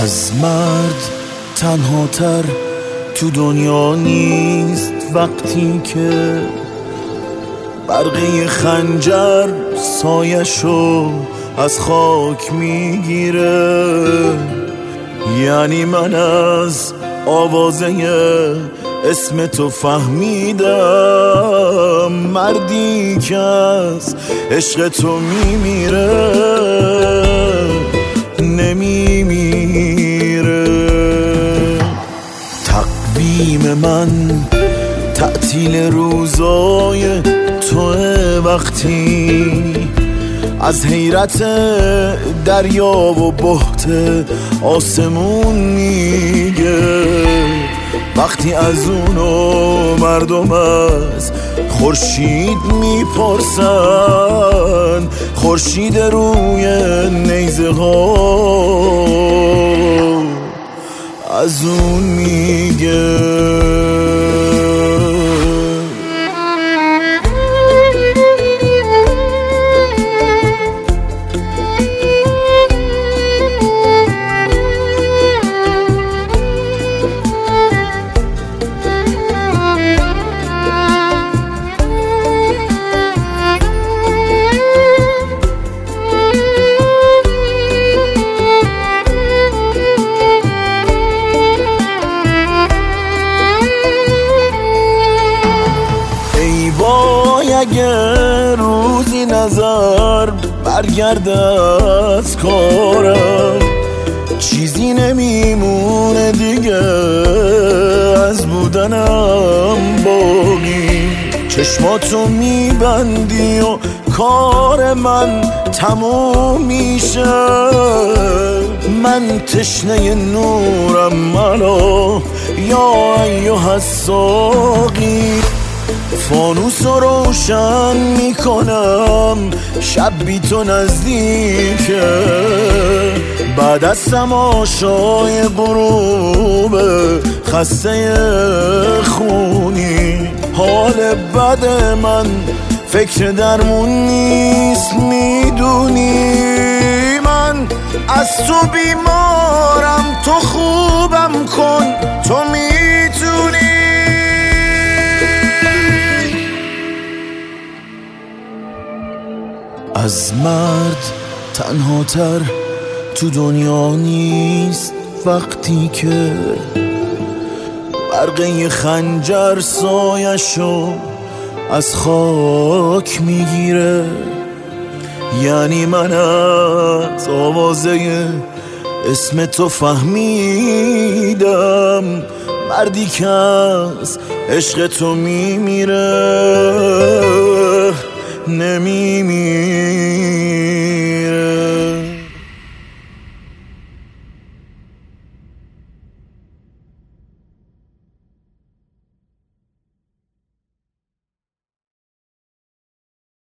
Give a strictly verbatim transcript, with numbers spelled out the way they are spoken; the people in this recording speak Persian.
از مرد تنها تر تو دنیا نیست وقتی که برقه خنجر سایشو از خاک میگیره. یعنی من از آوازه اسم تو فهمیدم، مردی که از عشق تو میمیره نمیمیره. تقویم من تعطیل روزای تو وقتی از حیرت دریا و بحت آسمون میگه. وقتی از اونو مردم از خورشید میپرسن، خورشید روی نیزه ها از اون میگه. اگه روزی نظر برگرده از کارم، چیزی نمیمونه دیگه از بودنم باقی. چشماتو میبندی و کار من تموم میشه. من تشنه نورم ملا یا ایها الساقی، فانوس رو روشن میکنم شب بی تو نزدیکه. بعد از تماشای غروب خسته خونی، حال بد من فکر درمون نیست میدونی. من از تو بیمارم، تو خوبم کن، تو میتونی. از مرد تنها تر تو دنیا نیست وقتی که برقه خنجر سایشو از خاک میگیره. یعنی من از آوازه اسم تو فهمیدم، مردی که از عشق تو میمیره